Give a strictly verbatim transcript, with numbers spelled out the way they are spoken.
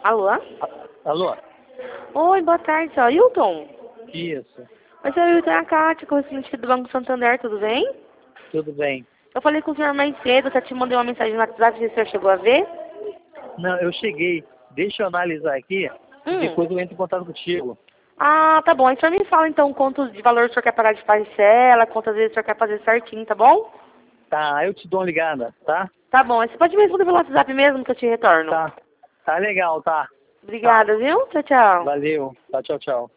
Alô? A- Alô? Oi, boa tarde, senhor Hilton. Isso, Oi, senhor Hilton, é a Kátia, correspondente aqui do Banco Santander, tudo bem? tudo bem. Eu falei com o senhor mais cedo, até te mandei uma mensagem no WhatsApp, se o senhor chegou a ver. Não, eu cheguei. Deixa eu analisar aqui e Hum. depois eu entro em contato contigo. Ah, tá bom. Aí o senhor me fala então quanto de valor o senhor quer pagar de parcela, quantas vezes o senhor quer fazer certinho, tá bom? Tá, eu te dou uma ligada, tá? Tá bom, aí você pode me responder pelo WhatsApp mesmo que eu te retorno. Tá. Tá legal, tá. Obrigada, viu? Tchau, tchau. Valeu. Tá, tchau, tchau.